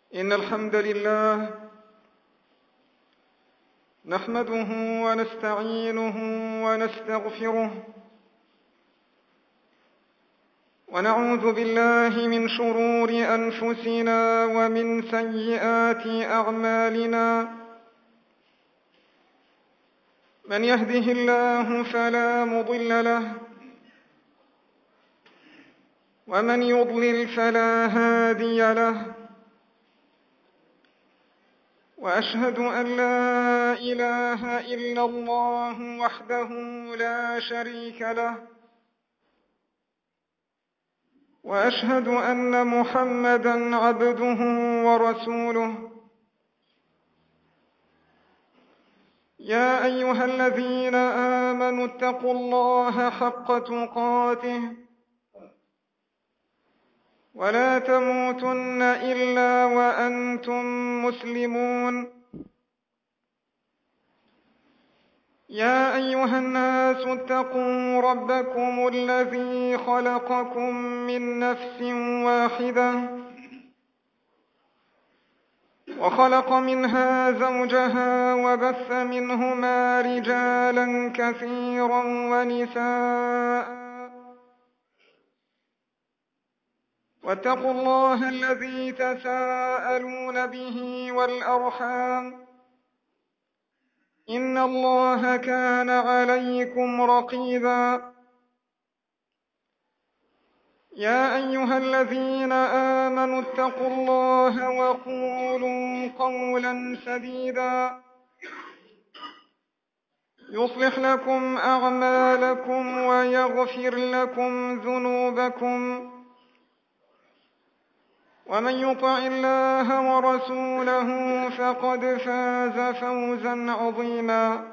إن الحمد لله نحمده ونستعينه ونستغفره ونعوذ بالله من شرور أنفسنا ومن سيئات أعمالنا. من يهده الله فلا مضل له ومن يضلل فلا هادي له، وأشهد أن لا إله إلا الله وحده لا شريك له، وأشهد أن محمدًا عبده ورسوله. يا أيها الذين آمنوا اتقوا الله حق تقاته ولا تموتن إلا وأنتم مسلمون. يا أيها الناس اتقوا ربكم الذي خلقكم من نفس واحدة وخلق منها زوجها وبث منهما رجالا كثيرا ونساء، واتقوا الله الذي تساءلون به والأرحام، إن الله كان عليكم رقيبا. يا أيها الذين آمنوا اتقوا الله وقولوا قولا سديدا يصلح لكم أعمالكم ويغفر لكم ذنوبكم، ومن يطع الله ورسوله فقد فاز فوزا عظيما.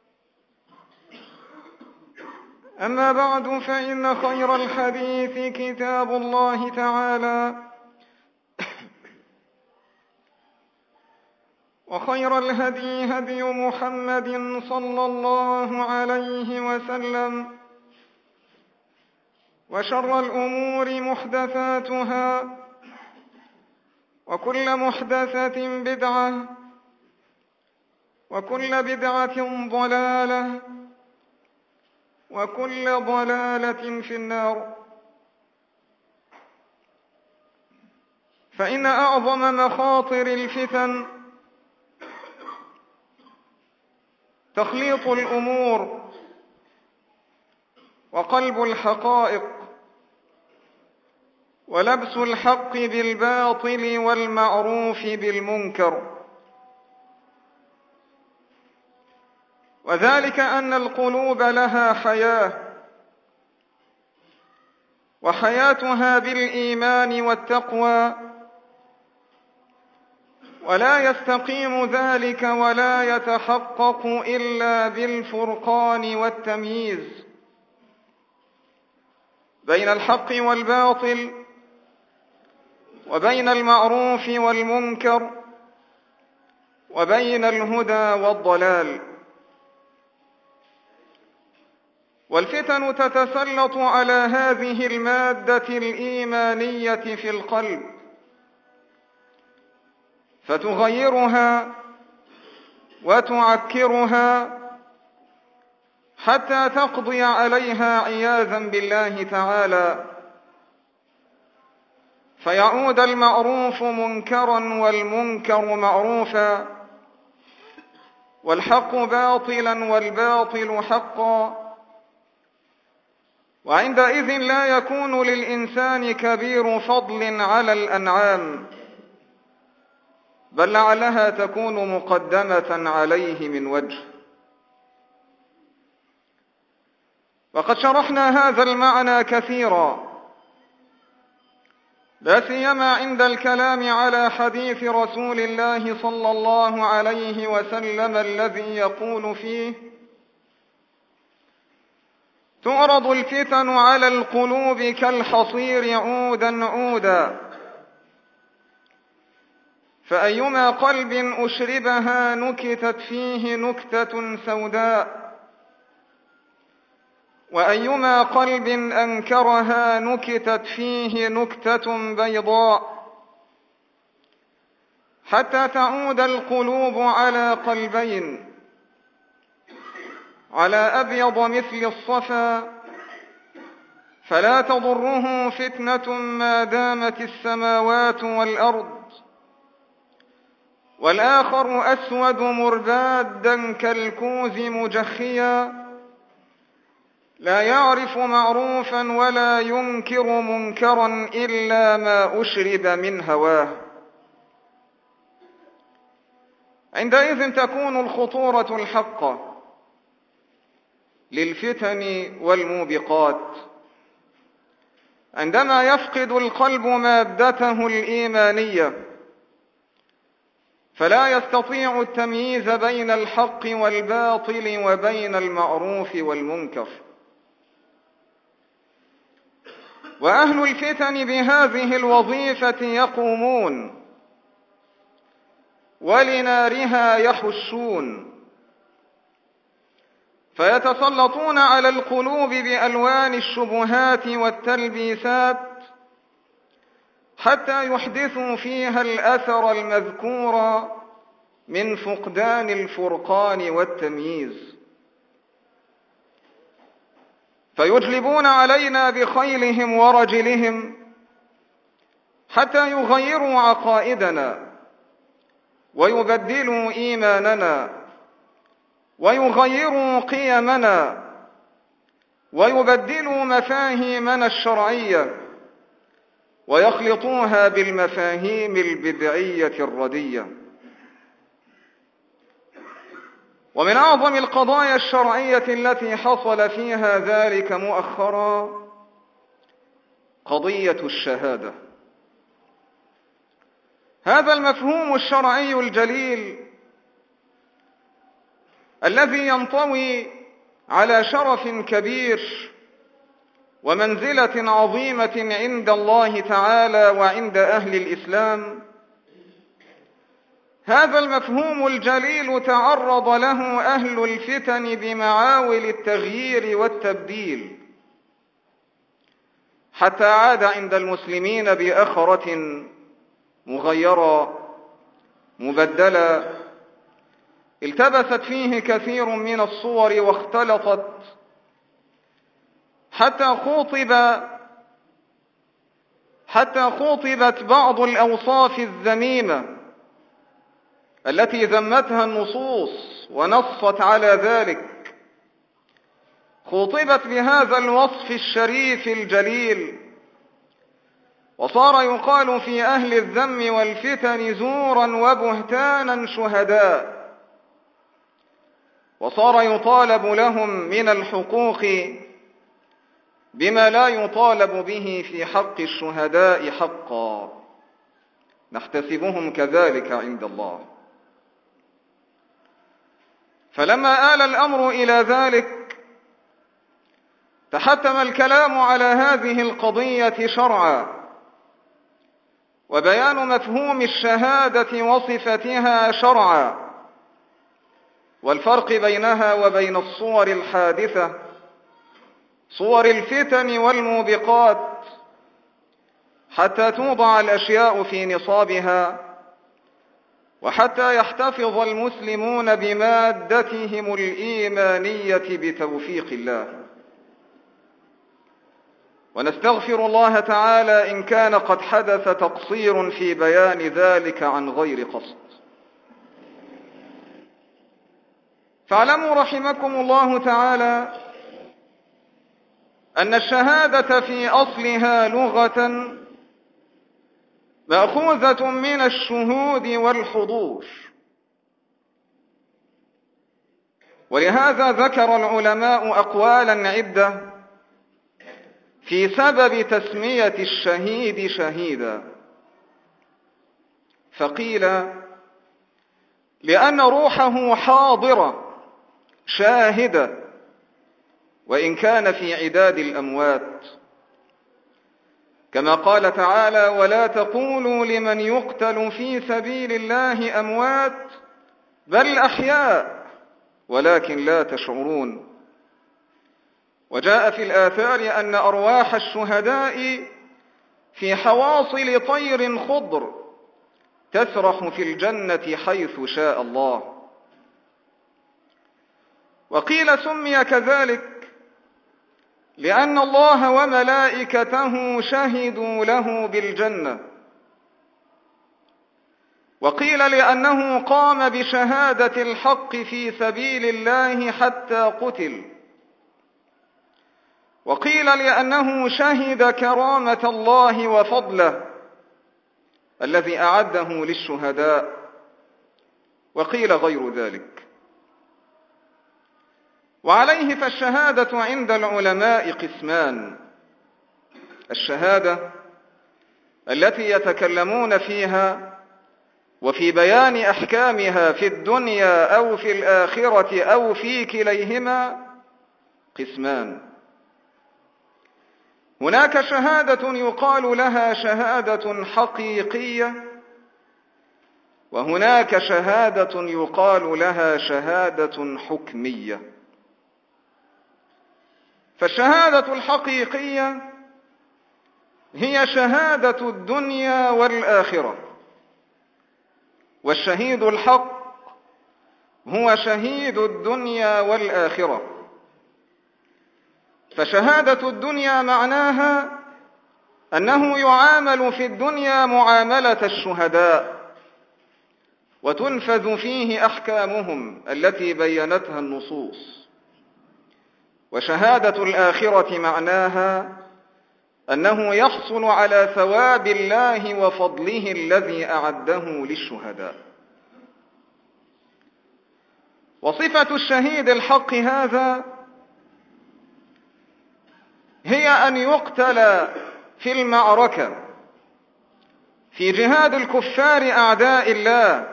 أما بعد، فإن خير الحديث كتاب الله تعالى، وخير الهدي هدي محمد صلى الله عليه وسلم، وشر الأمور محدثاتها، وكل محدثة بدعة، وكل بدعة ضلالة، وكل ضلالة في النار. فإن أعظم مخاطر الفتن تخليط الأمور وقلب الحقائق ولبس الحق بالباطل والمعروف بالمنكر. وذلك أن القلوب لها حياة، وحياتها بالإيمان والتقوى، ولا يستقيم ذلك ولا يتحقق إلا بالفرقان والتمييز بين الحق والباطل، وبين المعروف والمنكر، وبين الهدى والضلال. والفتن تتسلط على هذه المادة الإيمانية في القلب، فتغيرها وتعكرها حتى تقضي عليها عياذا بالله تعالى، فيعود المعروف منكرا والمنكر معروفا، والحق باطلا والباطل حقا. وعندئذ لا يكون للإنسان كبير فضل على الأنعام، بل لعلها تكون مقدمة عليه من وجه. وقد شرحنا هذا المعنى كثيرا، لا سيما عند الكلام على حديث رسول الله صلى الله عليه وسلم الذي يقول فيه: تعرض الفتن على القلوب كالحصير عودا عودا، فأيما قلب أشربها نكتت فيه نكتة سوداء، وأيما قلب أنكرها نكتت فيه نكتة بيضاء. حتى تعود القلوب على قلبين، على أبيض مثل الصفا، فلا تضره فتنة ما دامت السماوات والأرض، والآخر أسود مربادا كالكوز مجخيا، لا يعرف معروفا ولا ينكر منكرا إلا ما أشرب من هواه. عندئذ تكون الخطورة الحقة للفتن والموبقات، عندما يفقد القلب مادته الإيمانية، فلا يستطيع التمييز بين الحق والباطل وبين المعروف والمنكر. وأهل الفتن بهذه الوظيفة يقومون، ولنارها يحشون، فيتسلطون على القلوب بألوان الشبهات والتلبيسات حتى يحدثوا فيها الأثر المذكور من فقدان الفرقان والتمييز، فيجلبون علينا بخيلهم ورجلهم حتى يغيروا عقائدنا ويبدلوا إيماننا ويغيروا قيمنا ويبدلوا مفاهيمنا الشرعية ويخلطوها بالمفاهيم البدعية الردية. ومن أعظم القضايا الشرعية التي حصل فيها ذلك مؤخرا قضية الشهادة. هذا المفهوم الشرعي الجليل الذي ينطوي على شرف كبير ومنزلة عظيمة عند الله تعالى وعند أهل الإسلام، هذا المفهوم الجليل تعرض له أهل الفتن بمعاول التغيير والتبديل، حتى عاد عند المسلمين بأخرة مغيرة مبدلة التبست فيه كثير من الصور واختلطت، حتى خوطبت بعض الأوصاف الذميمة التي ذمتها النصوص ونصت على ذلك، خوطبت بهذا الوصف الشريف الجليل، وصار يقال في أهل الذم والفتن زورا وبهتانا شهداء، وصار يطالب لهم من الحقوق بما لا يطالب به في حق الشهداء حقا، نحتسبهم كذلك عند الله. فلما آل الأمر إلى ذلك تحتم الكلام على هذه القضية شرعا، وبيان مفهوم الشهادة وصفتها شرعا، والفرق بينها وبين الصور الحادثة صور الفتن والموبقات، حتى توضع الأشياء في نصابها، وحتى يحتفظ المسلمون بمادتهم الإيمانية بتوفيق الله. ونستغفر الله تعالى إن كان قد حدث تقصير في بيان ذلك عن غير قصد. فاعلموا رحمكم الله تعالى أن الشهادة في أصلها لغة مأخوذة من الشهود والحضور، ولهذا ذكر العلماء أقوالا عدة في سبب تسمية الشهيد شهيدا. فقيل لأن روحه حاضرة شاهدة وإن كان في عداد الأموات، كما قال تعالى: ولا تقولوا لمن يقتل في سبيل الله أموات بل أحياء ولكن لا تشعرون. وجاء في الآثار أن أرواح الشهداء في حواصل طير خضر تسرح في الجنة حيث شاء الله. وقيل سمي كذلك لأن الله وملائكته شهدوا له بالجنة، وقيل لأنه قام بشهادة الحق في سبيل الله حتى قتل، وقيل لأنه شهد كرامة الله وفضله الذي أعده للشهداء، وقيل غير ذلك. وعليه فالشهادة عند العلماء قسمان: الشهادة التي يتكلمون فيها وفي بيان أحكامها في الدنيا أو في الآخرة أو في كليهما قسمان. هناك شهادة يقال لها شهادة حقيقية، وهناك شهادة يقال لها شهادة حكمية. فالشهادة الحقيقية هي شهادة الدنيا والآخرة، والشهيد الحق هو شهيد الدنيا والآخرة. فشهادة الدنيا معناها أنه يعامل في الدنيا معاملة الشهداء، وتنفذ فيه أحكامهم التي بينتها النصوص. وشهادة الآخرة معناها أنه يحصل على ثواب الله وفضله الذي أعده للشهداء. وصفة الشهيد الحق هذا هي أن يقتل في المعركة في جهاد الكفار أعداء الله،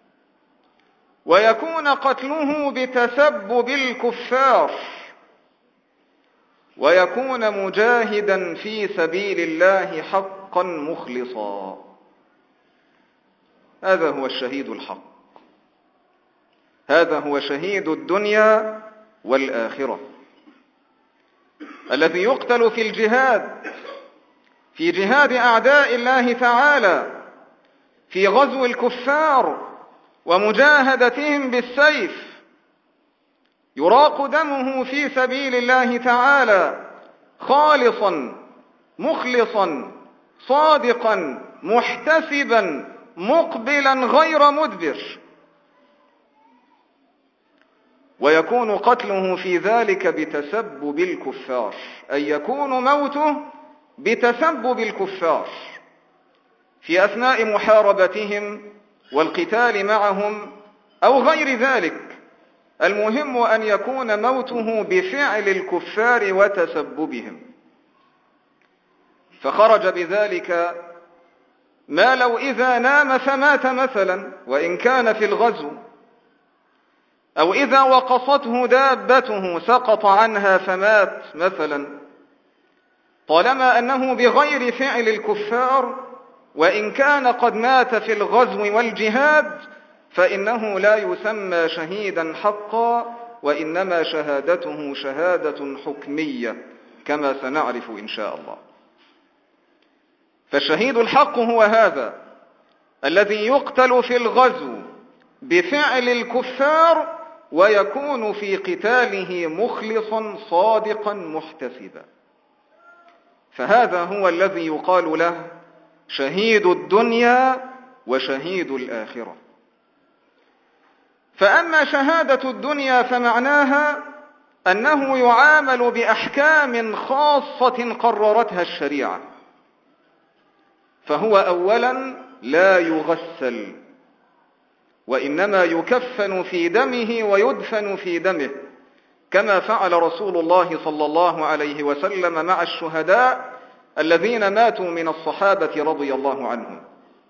ويكون قتله بتسبب الكفار، ويكون مجاهدا في سبيل الله حقا مخلصا. هذا هو الشهيد الحق، هذا هو شهيد الدنيا والآخرة، الذي يقتل في الجهاد، في جهاد أعداء الله تعالى، في غزو الكفار ومجاهدتهم بالسيف، يراق دمه في سبيل الله تعالى خالصا مخلصا صادقا محتسبا مقبلا غير مدبر، ويكون قتله في ذلك بتسبب الكفار، أي يكون موته بتسبب الكفار في أثناء محاربتهم والقتال معهم أو غير ذلك. المهم أن يكون موته بفعل الكفار وتسببهم. فخرج بذلك ما لو إذا نام فمات مثلا وإن كان في الغزو، أو إذا وقصته دابته سقط عنها فمات مثلا، طالما أنه بغير فعل الكفار وإن كان قد مات في الغزو والجهاد، فإنه لا يسمى شهيدا حقا، وإنما شهادته شهادة حكمية كما سنعرف إن شاء الله. فالشهيد الحق هو هذا الذي يقتل في الغزو بفعل الكفار ويكون في قتاله مخلصا صادقا محتسبا. فهذا هو الذي يقال له شهيد الدنيا وشهيد الآخرة. فأما شهادة الدنيا فمعناها أنه يعامل بأحكام خاصة قررتها الشريعة، فهو أولا لا يغسل، وإنما يكفن في دمه ويدفن في دمه، كما فعل رسول الله صلى الله عليه وسلم مع الشهداء الذين ماتوا من الصحابة رضي الله عنهم.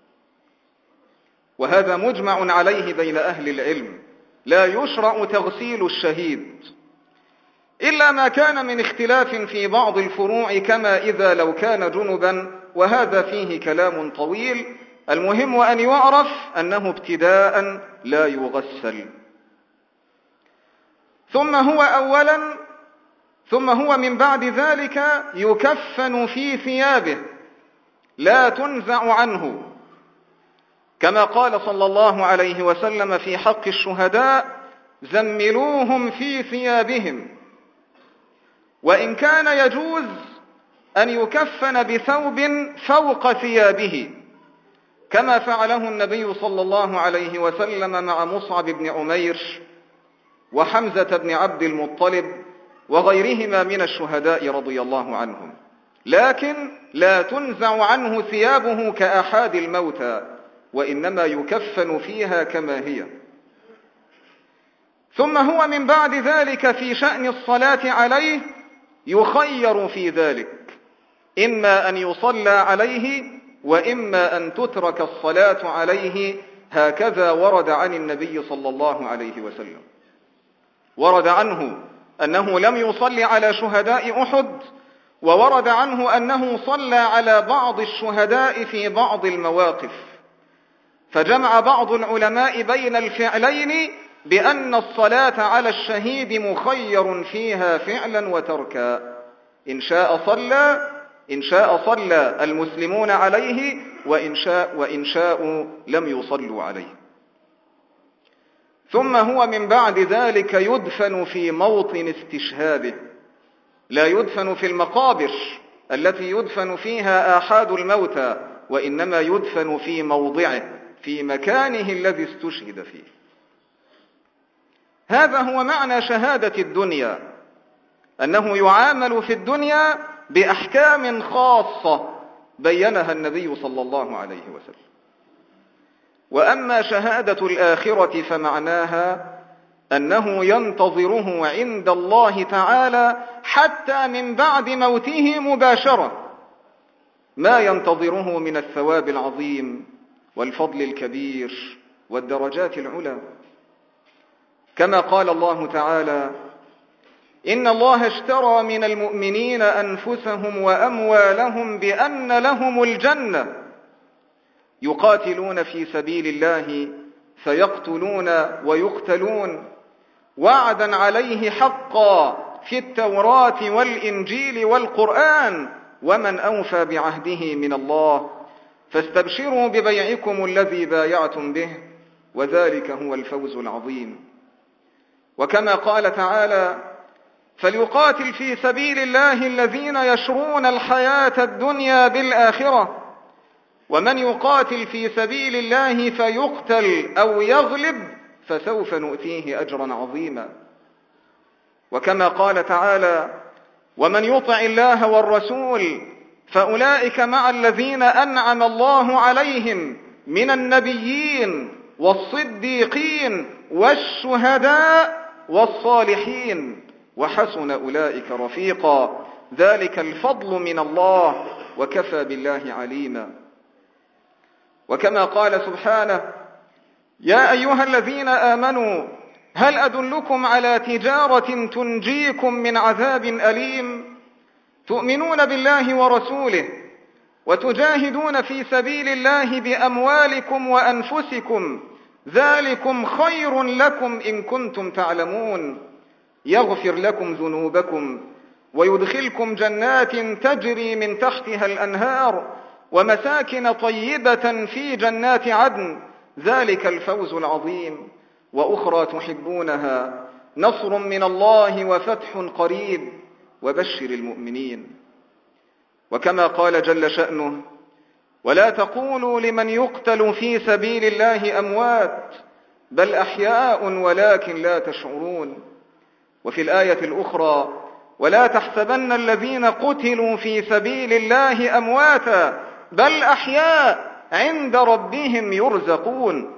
وهذا مجمع عليه بين أهل العلم، لا يشرع تغسيل الشهيد إلا ما كان من اختلاف في بعض الفروع، كما إذا لو كان جنبا، وهذا فيه كلام طويل. المهم أن يعرف أنه ابتداء لا يغسل. ثم هو من بعد ذلك يكفن في ثيابه لا تنزع عنه، كما قال صلى الله عليه وسلم في حق الشهداء: زملوهم في ثيابهم. وإن كان يجوز أن يكفن بثوب فوق ثيابه، كما فعله النبي صلى الله عليه وسلم مع مصعب بن عمير وحمزة بن عبد المطلب وغيرهما من الشهداء رضي الله عنهم، لكن لا تنزع عنه ثيابه كأحد الموتى، وإنما يكفن فيها كما هي. ثم هو من بعد ذلك في شأن الصلاة عليه يخير في ذلك، إما أن يصلى عليه وإما أن تترك الصلاة عليه، هكذا ورد عن النبي صلى الله عليه وسلم. ورد عنه أنه لم يصلي على شهداء أحد، وورد عنه أنه صلى على بعض الشهداء في بعض المواقف، فجمع بعض العلماء بين الفعلين بأن الصلاة على الشهيد مخير فيها فعلا وتركا، إن شاء صلى المسلمون عليه، وإن شاءوا لم يصلوا عليه. ثم هو من بعد ذلك يدفن في موطن استشهاده، لا يدفن في المقابر التي يدفن فيها آحاد الموتى، وإنما يدفن في موضعه، في مكانه الذي استشهد فيه. هذا هو معنى شهادة الدنيا، أنه يعامل في الدنيا بأحكام خاصة بينها النبي صلى الله عليه وسلم. وأما شهادة الآخرة فمعناها أنه ينتظره عند الله تعالى حتى من بعد موته مباشرة ما ينتظره من الثواب العظيم والفضل الكبير والدرجات العلى، كما قال الله تعالى: إن الله اشترى من المؤمنين أنفسهم وأموالهم بأن لهم الجنة يقاتلون في سبيل الله فيقتلون ويقتلون وعدا عليه حقا في التوراة والإنجيل والقرآن، ومن أوفى بعهده من الله، فاستبشروا ببيعكم الذي بايعتم به، وذلك هو الفوز العظيم. وكما قال تعالى: فليقاتل في سبيل الله الذين يشرون الحياة الدنيا بالآخرة، ومن يقاتل في سبيل الله فيقتل أو يغلب فسوف نؤتيه أجرا عظيما. وكما قال تعالى: ومن يطع الله والرسول فأولئك مع الذين أنعم الله عليهم من النبيين والصديقين والشهداء والصالحين وحسن أولئك رفيقا، ذلك الفضل من الله وكفى بالله عليما. وكما قال سبحانه: يا أيها الذين آمنوا هل أدلكم على تجارة تنجيكم من عذاب أليم تؤمنون بالله ورسوله وتجاهدون في سبيل الله بأموالكم وأنفسكم ذلكم خير لكم إن كنتم تعلمون يغفر لكم ذنوبكم ويدخلكم جنات تجري من تحتها الأنهار ومساكن طيبة في جنات عدن ذلك الفوز العظيم وأخرى تحبونها نصر من الله وفتح قريب وبشر المؤمنين. وكما قال جل شأنه: ولا تقولوا لمن يقتل في سبيل الله أموات بل أحياء ولكن لا تشعرون. وفي الآية الأخرى: ولا تحسبن الذين قتلوا في سبيل الله أمواتا بل أحياء عند ربهم يرزقون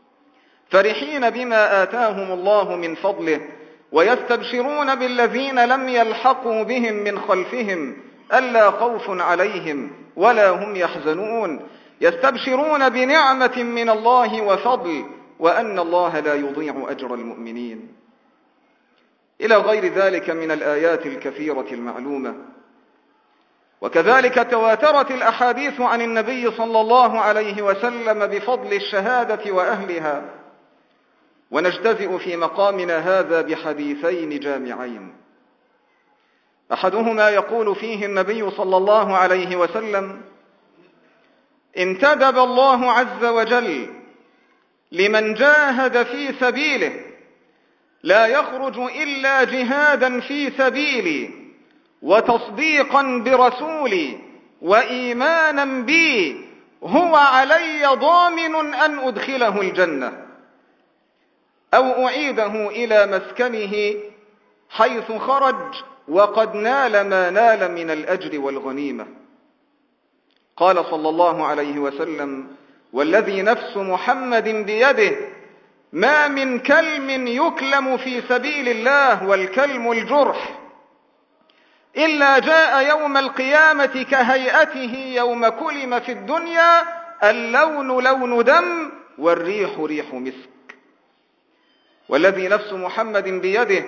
فرحين بما آتاهم الله من فضله ويستبشرون بالذين لم يلحقوا بهم من خلفهم ألا خوف عليهم ولا هم يحزنون يستبشرون بنعمة من الله وفضل وأن الله لا يضيع أجر المؤمنين، إلى غير ذلك من الآيات الكثيرة المعلومة. وكذلك تواترت الأحاديث عن النبي صلى الله عليه وسلم بفضل الشهادة وأهلها، ونجتزئ في مقامنا هذا بحديثين جامعين. أحدهما يقول فيه النبي صلى الله عليه وسلم: انتدب الله عز وجل لمن جاهد في سبيله: لا يخرج إلا جهادا في سبيلي وتصديقا برسولي وإيمانا بي هو علي ضامن أن أدخله الجنة أو أعيده إلى مسكنه حيث خرج وقد نال ما نال من الأجر والغنيمة. قال صلى الله عليه وسلم: والذي نفس محمد بيده ما من كلم يكلم في سبيل الله والكلم الجرح إلا جاء يوم القيامة كهيئته يوم كلم في الدنيا، اللون لون دم والريح ريح مسك. والذي نفس محمد بيده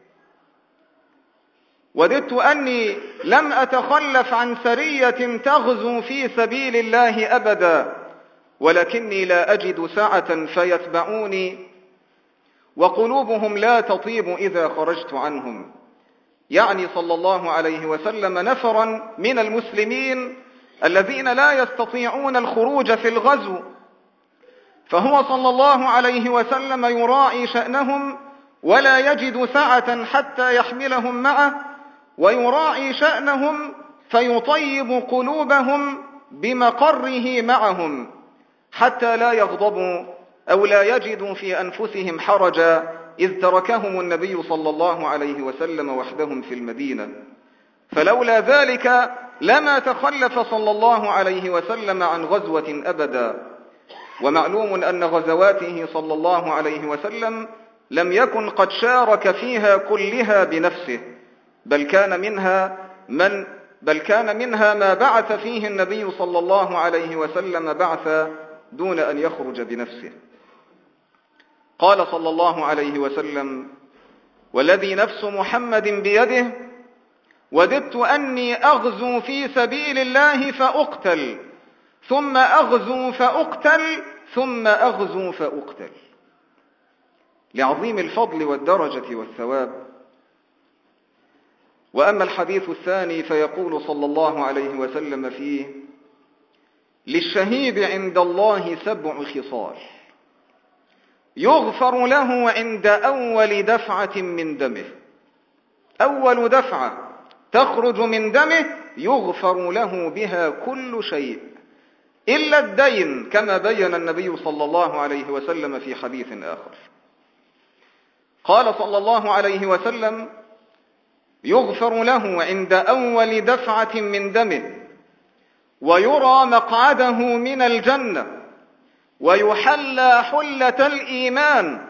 وددت أني لم أتخلف عن سرية تغزو في سبيل الله أبدا، ولكني لا أجد سعة فيتبعوني وقلوبهم لا تطيب إذا خرجت عنهم. يعني صلى الله عليه وسلم نفرا من المسلمين الذين لا يستطيعون الخروج في الغزو، فهو صلى الله عليه وسلم يراعي شأنهم ولا يجد سعة حتى يحملهم معه، ويراعي شأنهم فيطيب قلوبهم بمقره معهم حتى لا يغضبوا أو لا يجدوا في أنفسهم حرجا إذ تركهم النبي صلى الله عليه وسلم وحدهم في المدينة. فلولا ذلك لما تخلف صلى الله عليه وسلم عن غزوة أبدا. ومعلوم أن غزواته صلى الله عليه وسلم لم يكن قد شارك فيها كلها بنفسه، بل كان منها ما بعث فيه النبي صلى الله عليه وسلم بعثا دون أن يخرج بنفسه. قال صلى الله عليه وسلم: والذي نفس محمد بيده وددت أني أغزو في سبيل الله فأقتل ثم أغزو فأقتل ثم أغزو فأقتل، لعظيم الفضل والدرجة والثواب. وأما الحديث الثاني فيقول صلى الله عليه وسلم فيه: للشهيد عند الله 7 خصال يغفر له عند أول دفعة من دمه. أول دفعة تخرج من دمه يغفر له بها كل شيء إلا الدين، كما بين النبي صلى الله عليه وسلم في حديث آخر. قال صلى الله عليه وسلم: يغفر له عند أول دفعة من دمه ويرى مقعده من الجنة ويحلى حلة الإيمان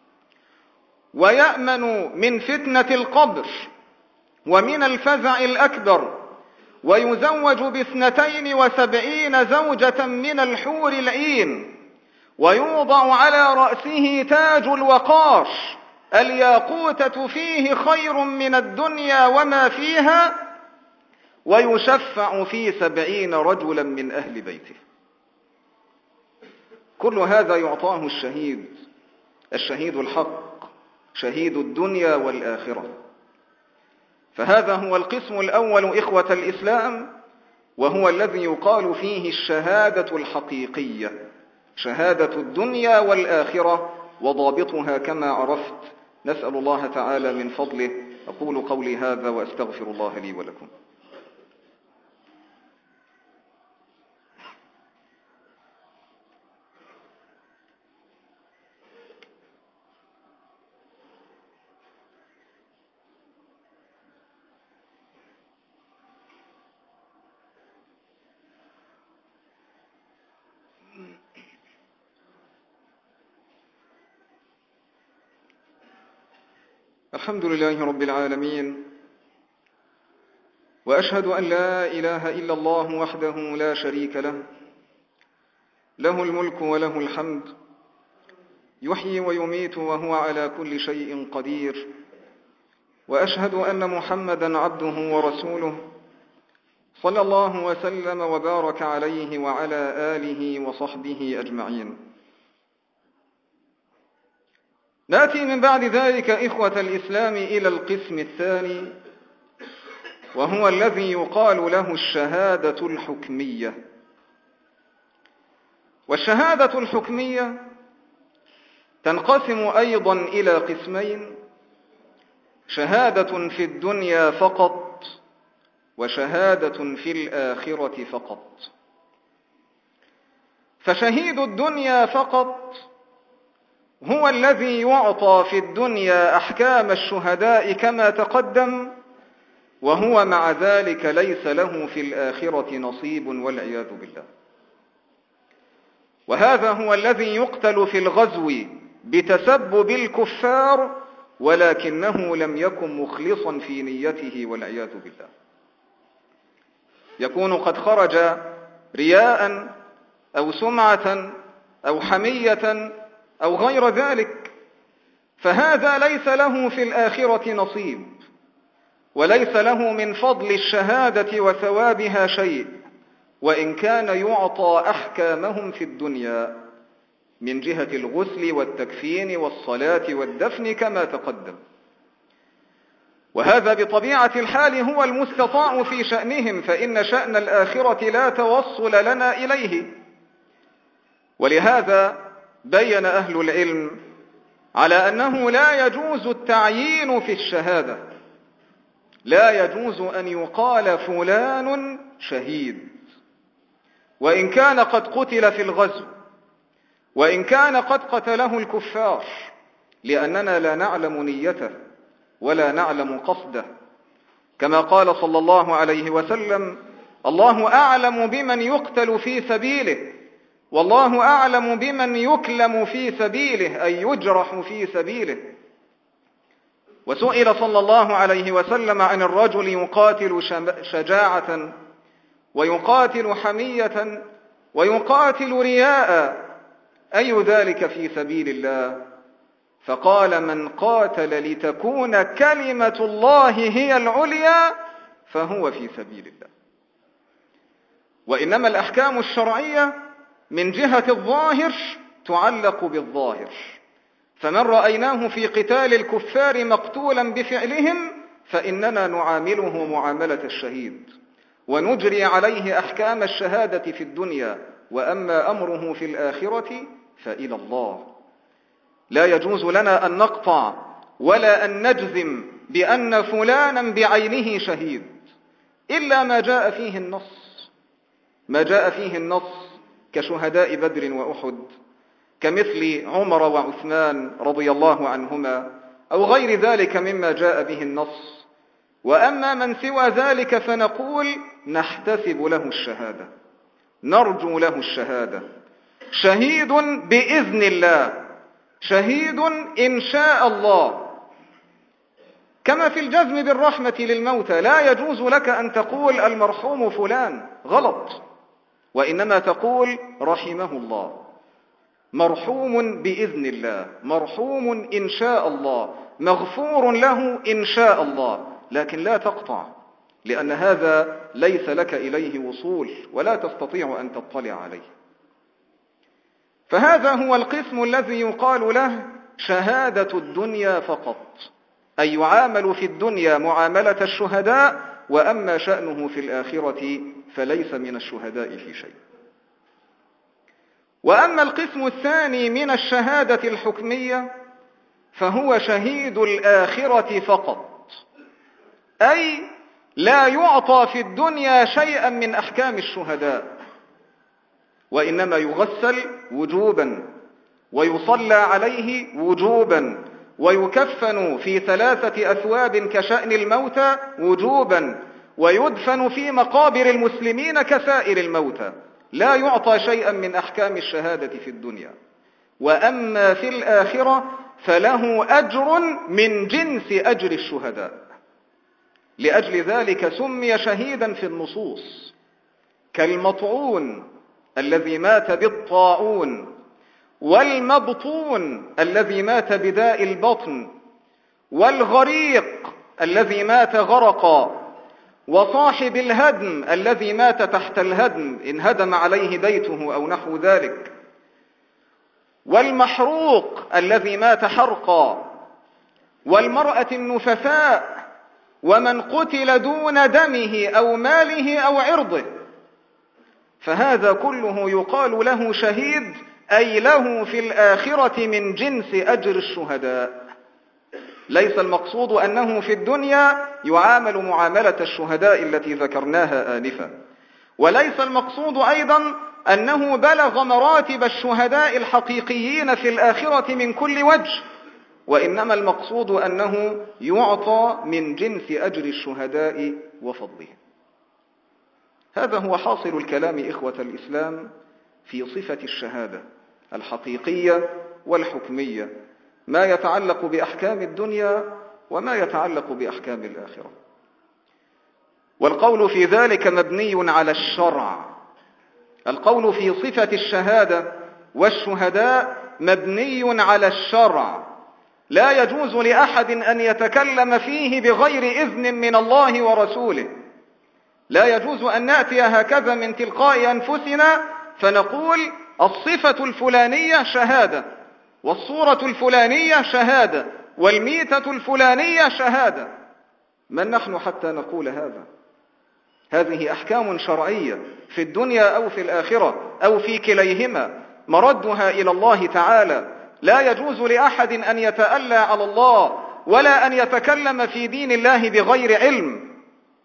ويأمن من فتنة القبر ومن الفزع الأكبر ويزوج ب72 زوجة من الحور العين ويوضع على رأسه تاج الوقار الياقوتة فيه خير من الدنيا وما فيها ويشفع في 70 رجلا من أهل بيته. كل هذا يعطاه الشهيد الحق، شهيد الدنيا والآخرة. فهذا هو القسم الأول إخوة الإسلام، وهو الذي يقال فيه الشهادة الحقيقية، شهادة الدنيا والآخرة وضابطها كما عرفت. نسأل الله تعالى من فضله. أقول قولي هذا وأستغفر الله لي ولكم. الحمد لله رب العالمين، وأشهد أن لا إله إلا الله وحده لا شريك له، له الملك وله الحمد، يحيي ويميت وهو على كل شيء قدير. وأشهد أن محمدا عبده ورسوله صلى الله وسلم وبارك عليه وعلى آله وصحبه أجمعين. نأتي من بعد ذلك إخوة الإسلام إلى القسم الثاني، وهو الذي يقال له الشهادة الحكمية. والشهادة الحكمية تنقسم أيضا إلى قسمين: شهادة في الدنيا فقط، وشهادة في الآخرة فقط. فشهيد الدنيا فقط هو الذي يعطى في الدنيا أحكام الشهداء كما تقدم، وهو مع ذلك ليس له في الآخرة نصيب والعياذ بالله. وهذا هو الذي يقتل في الغزو بتسبب الكفار ولكنه لم يكن مخلصا في نيته والعياذ بالله، يكون قد خرج رياء أو سمعة أو حمية أو غير ذلك، فهذا ليس له في الآخرة نصيب، وليس له من فضل الشهادة وثوابها شيء، وإن كان يعطى أحكامهم في الدنيا من جهة الغسل والتكفين والصلاة والدفن كما تقدم. وهذا بطبيعة الحال هو المستطاع في شأنهم، فإن شأن الآخرة لا توصل لنا إليه. ولهذا بين أهل العلم على أنه لا يجوز التعيين في الشهادة، لا يجوز أن يقال فلان شهيد وإن كان قد قتل في الغزو، وإن كان قد قتله الكفار، لأننا لا نعلم نيته ولا نعلم قصده، كما قال صلى الله عليه وسلم: الله أعلم بمن يقتل في سبيله، والله أعلم بمن يكلم في سبيله، أي يجرح في سبيله. وسئل صلى الله عليه وسلم عن الرجل يقاتل شجاعة ويقاتل حمية ويقاتل رياء، أي ذلك في سبيل الله؟ فقال: من قاتل لتكون كلمة الله هي العليا فهو في سبيل الله. وإنما الأحكام الشرعية من جهة الظاهر تعلق بالظاهر، فمن رأيناه في قتال الكفار مقتولا بفعلهم فإننا نعامله معاملة الشهيد ونجري عليه أحكام الشهادة في الدنيا، وأما أمره في الآخرة فإلى الله. لا يجوز لنا أن نقطع ولا أن نجزم بأن فلانا بعينه شهيد إلا ما جاء فيه النص، ما جاء فيه النص كشهداء بدر وأحد، كمثل عمر وعثمان رضي الله عنهما، أو غير ذلك مما جاء به النص. وأما من سوى ذلك فنقول نحتسب له الشهادة، نرجو له الشهادة، شهيد بإذن الله، شهيد إن شاء الله. كما في الجزم بالرحمة للموتى، لا يجوز لك أن تقول المرحوم فلان، غلط، وإنما تقول رحمه الله، مرحوم بإذن الله، مرحوم إن شاء الله، مغفور له إن شاء الله، لكن لا تقطع، لأن هذا ليس لك إليه وصول ولا تستطيع أن تطلع عليه. فهذا هو القسم الذي يقال له شهادة الدنيا فقط، أي يعامل في الدنيا معاملة الشهداء، وأما شأنه في الآخرة فليس من الشهداء في شيء. وأما القسم الثاني من الشهادة الحكمية فهو شهيد الآخرة فقط، أي لا يعطى في الدنيا شيئا من أحكام الشهداء، وإنما يغسل وجوبا، ويصلى عليه وجوبا، ويكفن في 3 أثواب كشأن الموتى وجوبا، ويدفن في مقابر المسلمين كسائر الموتى، لا يعطى شيئا من أحكام الشهادة في الدنيا. وأما في الآخرة فله أجر من جنس أجر الشهداء، لأجل ذلك سمي شهيدا في النصوص، كالمطعون الذي مات بالطاعون، والمبطون الذي مات بداء البطن، والغريق الذي مات غرقا، وصاحب الهدم الذي مات تحت الهدم إن هدم عليه بيته أو نحو ذلك، والمحروق الذي مات حرقا، والمرأة النفساء، ومن قتل دون دمه أو ماله أو عرضه. فهذا كله يقال له شهيد، أي له في الآخرة من جنس أجر الشهداء. ليس المقصود أنه في الدنيا يعامل معاملة الشهداء التي ذكرناها آنفا، وليس المقصود أيضا أنه بلغ مراتب الشهداء الحقيقيين في الآخرة من كل وجه، وإنما المقصود أنه يعطى من جنس أجر الشهداء وفضلهم. هذا هو حاصل الكلام إخوة الإسلام في صفة الشهادة الحقيقية والحكمية، ما يتعلق بأحكام الدنيا وما يتعلق بأحكام الآخرة. والقول في ذلك مبني على الشرع. القول في صفة الشهادة والشهداء مبني على الشرع، لا يجوز لأحد أن يتكلم فيه بغير إذن من الله ورسوله. لا يجوز أن نأتي هكذا من تلقاء أنفسنا فنقول الصفة الفلانية شهادة، والصورة الفلانية شهادة، والميتة الفلانية شهادة. من نحن حتى نقول هذا؟ هذه أحكام شرعية في الدنيا أو في الآخرة أو في كليهما، مردها إلى الله تعالى. لا يجوز لأحد أن يتألى على الله ولا أن يتكلم في دين الله بغير علم.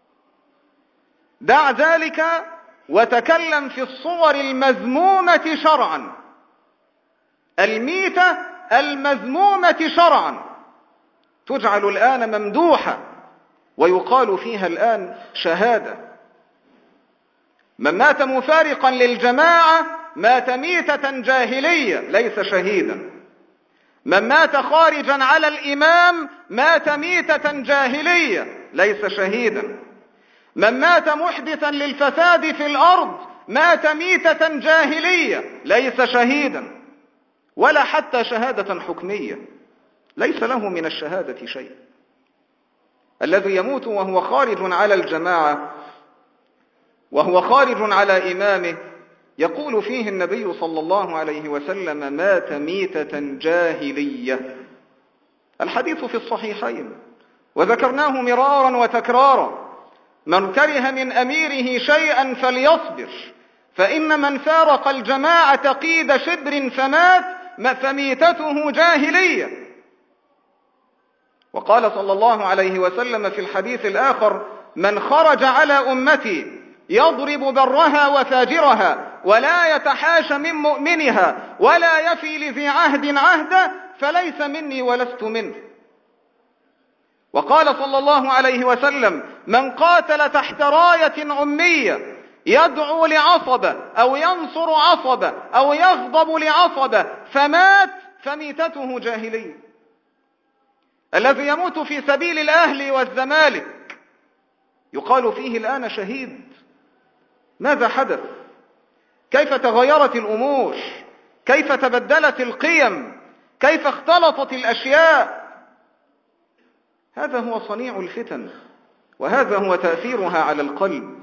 دع ذلك وتكلم في الصور المذمومة شرعا، الميتة المذمومة شرعا تجعل الآن ممدوحة ويقال فيها الآن شهادة. من مات مفارقا للجماعة مات ميتة جاهلية ليس شهيدا. من مات خارجا على الإمام مات ميتة جاهلية ليس شهيدا. من مات محدثا للفساد في الأرض مات ميتة جاهلية ليس شهيدا، ولا حتى شهادة حكمية، ليس له من الشهادة شيء. الذي يموت وهو خارج على الجماعة وهو خارج على إمامه يقول فيه النبي صلى الله عليه وسلم مات ميتة جاهلية. الحديث في الصحيحين وذكرناه مرارا وتكرارا. من كره من أميره شيئا فليصبر، فإن من فارق الجماعة قيد شبر فمات فميتته جاهلية. وقال صلى الله عليه وسلم في الحديث الآخر من خرج على أمتي يضرب برها وفاجرها ولا يتحاش من مؤمنها ولا يفي لذي عهد عهده فليس مني ولست منه. وقال صلى الله عليه وسلم من قاتل تحت راية أمية يدعو لعصبة أو ينصر عصبة أو يغضب لعصبة فمات فميتته جاهلية. الذي يموت في سبيل الأهل والزمالك يقال فيه الآن شهيد. ماذا حدث؟ كيف تغيرت الأمور؟ كيف تبدلت القيم؟ كيف اختلطت الأشياء؟ هذا هو صنيع الفتن، وهذا هو تأثيرها على القلب.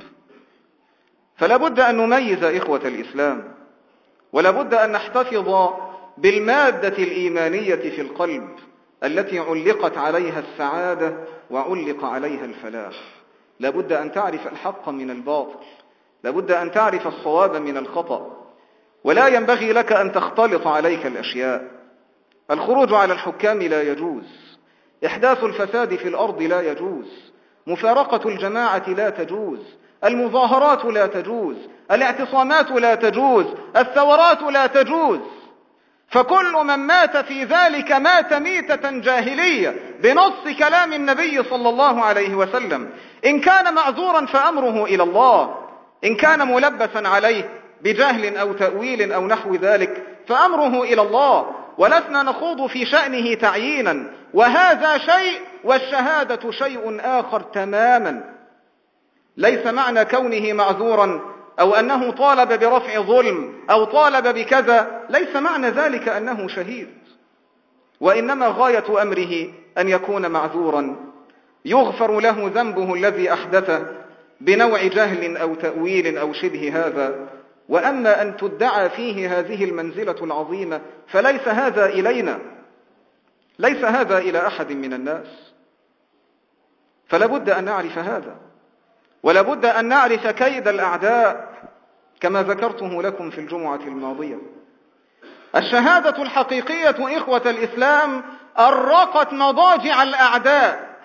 فلا بد أن نميز إخوة الإسلام، ولا بد أن نحتفظ بالمادة الإيمانية في القلب التي علقت عليها السعادة وعلق عليها الفلاح. لا بد أن تعرف الحق من الباطل، لا بد أن تعرف الصواب من الخطأ، ولا ينبغي لك أن تختلط عليك الأشياء. الخروج على الحكام لا يجوز، إحداث الفساد في الأرض لا يجوز، مفارقة الجماعة لا تجوز، المظاهرات لا تجوز، الاعتصامات لا تجوز، الثورات لا تجوز. فكل من مات في ذلك مات ميتة جاهلية بنص كلام النبي صلى الله عليه وسلم. إن كان معذورا فأمره إلى الله، إن كان ملبسا عليه بجهل أو تأويل أو نحو ذلك فأمره إلى الله، ولسنا نخوض في شأنه تعيينا. وهذا شيء والشهادة شيء آخر تماما. ليس معنى كونه معذورا أو أنه طالب برفع ظلم أو طالب بكذا، ليس معنى ذلك أنه شهيد، وإنما غاية أمره أن يكون معذورا يغفر له ذنبه الذي أحدثه بنوع جهل أو تأويل أو شبه هذا. وأما أن تدعى فيه هذه المنزلة العظيمة فليس هذا إلينا، ليس هذا إلى أحد من الناس. فلا بد أن نعرف هذا، ولا بد أن نعرف كيد الأعداء. كما ذكرته لكم في الجمعة الماضية. الشهادة الحقيقية إخوة الإسلام أرقت مضاجع الأعداء،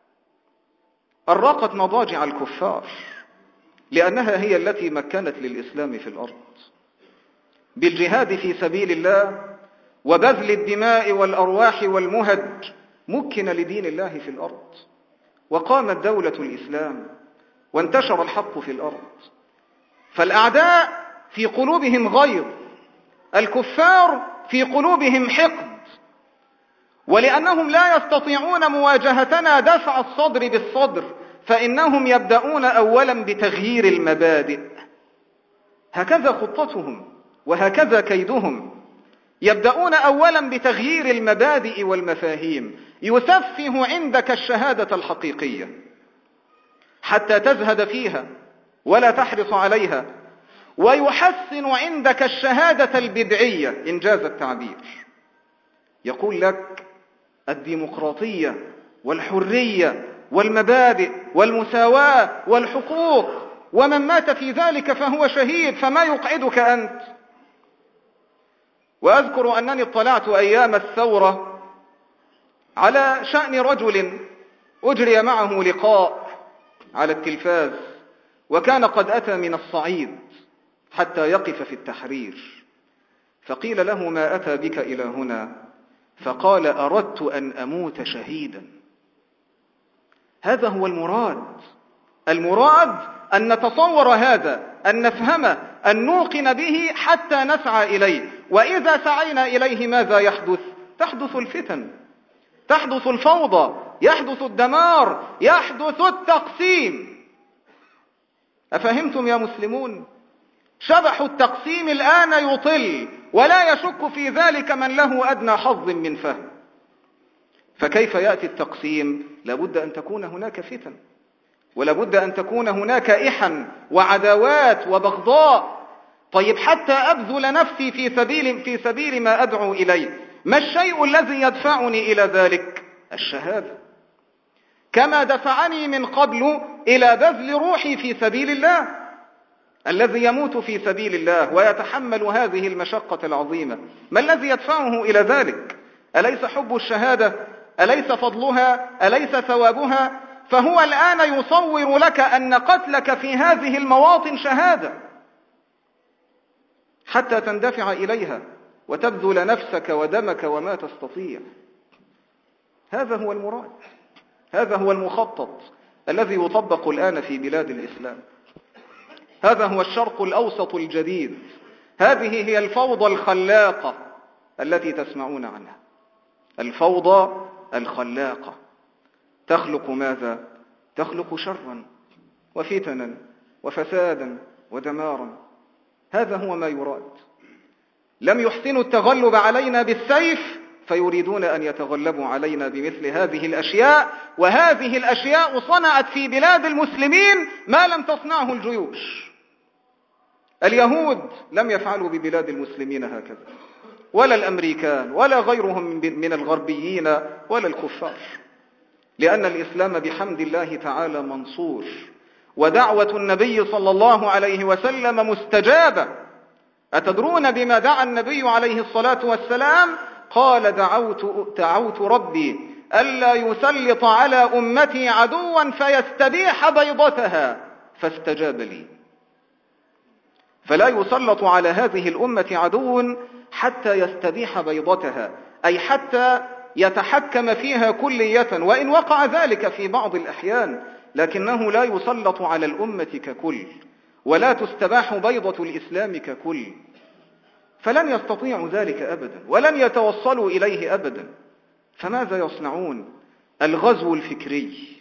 أرقت مضاجع الكفار، لأنها هي التي مكنت للإسلام في الأرض بالجهاد في سبيل الله وبذل الدماء والأرواح والمهج. مكن لدين الله في الأرض، وقامت دولة الإسلام، وانتشر الحق في الأرض. فالأعداء في قلوبهم غيظ، الكفار في قلوبهم حقد، ولأنهم لا يستطيعون مواجهتنا دفع الصدر بالصدر، فإنهم يبدأون أولا بتغيير المبادئ. هكذا خطتهم وهكذا كيدهم. يبدأون أولا بتغيير المبادئ والمفاهيم. يسفه عندك الشهادة الحقيقية حتى تزهد فيها ولا تحرص عليها، ويحسن عندك الشهادة البدعية إنجاز التعبير. يقول لك الديمقراطية والحرية والمبادئ والمساواة والحقوق، ومن مات في ذلك فهو شهيد، فما يقعدك أنت؟ وأذكر أنني اطلعت أيام الثورة على شأن رجل أجري معه لقاء على التلفاز، وكان قد أتى من الصعيد حتى يقف في التحرير، فقيل له: ما أتى بك إلى هنا؟ فقال: أردت أن أموت شهيدا. هذا هو المراد. المراد أن نتصور هذا، أن نفهمه، أن نوقن به حتى نسعى إليه. وإذا سعينا إليه ماذا يحدث؟ تحدث الفتن، تحدث الفوضى، يحدث الدمار، يحدث التقسيم. أفهمتم يا مسلمون؟ شبح التقسيم الآن يطل، ولا يشك في ذلك من له أدنى حظ من فهم. فكيف يأتي التقسيم؟ لابد أن تكون هناك فتن، ولابد أن تكون هناك إحن وعداوات وبغضاء. طيب حتى أبذل نفسي في سبيل ما أدعو إليه، ما الشيء الذي يدفعني إلى ذلك؟ الشهادة، كما دفعني من قبل إلى بذل روحي في سبيل الله. الذي يموت في سبيل الله ويتحمل هذه المشقة العظيمة، ما الذي يدفعه إلى ذلك؟ أليس حب الشهادة؟ أليس فضلها؟ أليس ثوابها؟ فهو الآن يصور لك أن قتلك في هذه المواطن شهادة، حتى تندفع إليها وتبذل نفسك ودمك وما تستطيع. هذا هو المراد، هذا هو المخطط الذي يطبق الآن في بلاد الإسلام. هذا هو الشرق الأوسط الجديد. هذه هي الفوضى الخلاقة التي تسمعون عنها. الفوضى الخلاقة تخلق ماذا؟ تخلق شرا وفتنا وفسادا ودمارا. هذا هو ما يراد. لم يحسنوا التغلب علينا بالسيف، فيريدون أن يتغلبوا علينا بمثل هذه الأشياء. وهذه الأشياء صنعت في بلاد المسلمين ما لم تصنعه الجيوش. اليهود لم يفعلوا ببلاد المسلمين هكذا، ولا الأمريكان ولا غيرهم من الغربيين ولا الكفار، لأن الإسلام بحمد الله تعالى منصور، ودعوة النبي صلى الله عليه وسلم مستجابة. أتدرون بما دعا النبي عليه الصلاة والسلام؟ قال: دعوت ربي ألا يسلط على أمتي عدوا فيستبيح بيضتها، فاستجاب لي. فلا يسلط على هذه الأمة عدو حتى يستبيح بيضتها، أي حتى يتحكم فيها كلية، وإن وقع ذلك في بعض الأحيان، لكنه لا يسلط على الأمة ككل، ولا تستباح بيضة الإسلام ككل. فلن يستطيعوا ذلك أبدا، ولن يتوصلوا إليه أبدا. فماذا يصنعون؟ الغزو الفكري،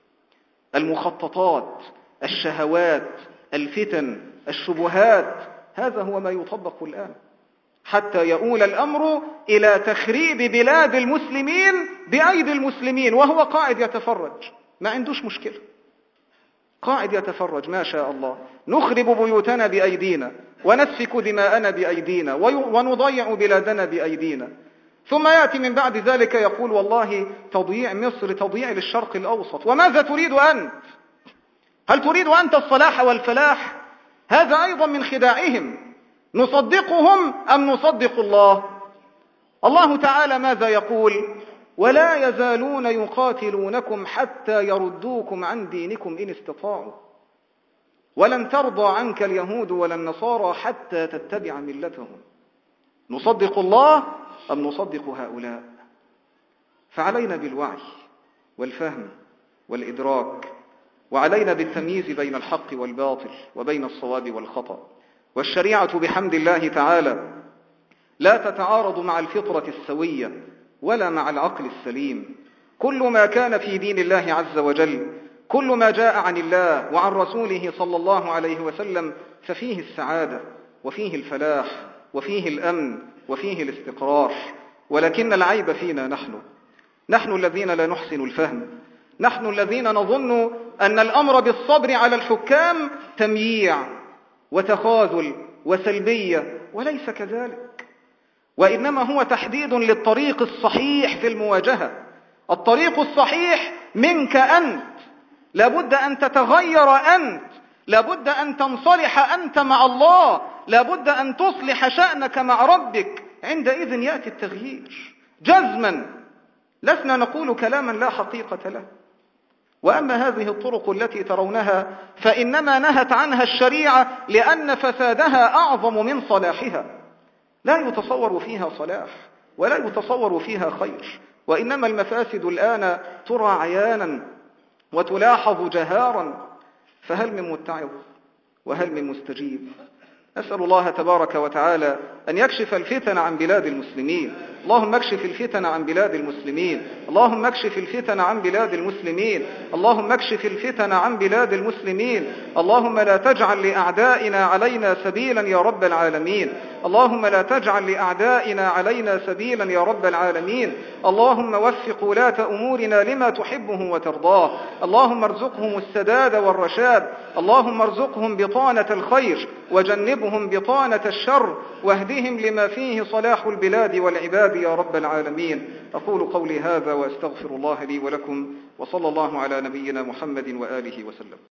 المخططات، الشهوات، الفتن، الشبهات. هذا هو ما يطبق الآن، حتى يؤول الأمر إلى تخريب بلاد المسلمين بأيدي المسلمين، وهو قاعد يتفرج، ما عندوش مشكلة، قاعد يتفرج ما شاء الله. نخرب بيوتنا بأيدينا، ونسفك دماءنا بأيدينا، ونضيع بلادنا بأيدينا. ثم يأتي من بعد ذلك يقول: والله تضييع مصر تضييع للشرق الأوسط. وماذا تريد أنت؟ هل تريد أنت الصلاح والفلاح؟ هذا أيضا من خداعهم. نصدقهم أم نصدق الله؟ الله تعالى ماذا يقول؟ ولا يزالون يقاتلونكم حتى يردوكم عن دينكم إن استطاعوا ولن ترضى عنك اليهود ولا النصارى حتى تتبع ملتهم. نصدق الله أم نصدق هؤلاء؟ فعلينا بالوعي والفهم والإدراك، وعلينا بالتمييز بين الحق والباطل وبين الصواب والخطأ. والشريعة بحمد الله تعالى لا تتعارض مع الفطرة السوية ولا مع العقل السليم. كل ما كان في دين الله عز وجل، كل ما جاء عن الله وعن رسوله صلى الله عليه وسلم ففيه السعادة وفيه الفلاح وفيه الأمن وفيه الاستقرار. ولكن العيب فينا نحن الذين لا نحسن الفهم، نحن الذين نظن أن الأمر بالصبر على الحكام تمييع وتخاذل وسلبية، وليس كذلك، وإنما هو تحديد للطريق الصحيح في المواجهة. الطريق الصحيح منك أنت، لابد أن تتغير أنت، لابد أن تنصلح أنت مع الله، لابد أن تصلح شأنك مع ربك. عندئذ يأتي التغيير جزما، لسنا نقول كلاما لا حقيقة له. وأما هذه الطرق التي ترونها فإنما نهت عنها الشريعة لأن فسادها أعظم من صلاحها، لا يتصور فيها صلاح ولا يتصور فيها خير، وإنما المفاسد الآن ترى عيانا وتلاحظ جهارا. فهل من متعظ وهل من مستجيب؟ أسأل الله تبارك وتعالى أن يكشف الفتن عن بلاد المسلمين. اللهم اكشف الفتن عن بلاد المسلمين، اللهم اكشف الفتن عن بلاد المسلمين، اللهم اكشف الفتن عن بلاد المسلمين. اللهم لا تجعل لأعدائنا علينا سبيلا يا رب العالمين، اللهم لا تجعل لأعدائنا علينا سبيلا يا رب العالمين. اللهم وفق ولاة أمورنا لما تحبه وترضاه، اللهم ارزقهم السداد والرشاد، اللهم ارزقهم بطانة الخير وجنبهم بطانة الشر، واهدهم لما فيه صلاح البلاد والعباد يا رب العالمين. أقول قولي هذا وأستغفر الله لي ولكم، وصلى الله على نبينا محمد وآله وسلم.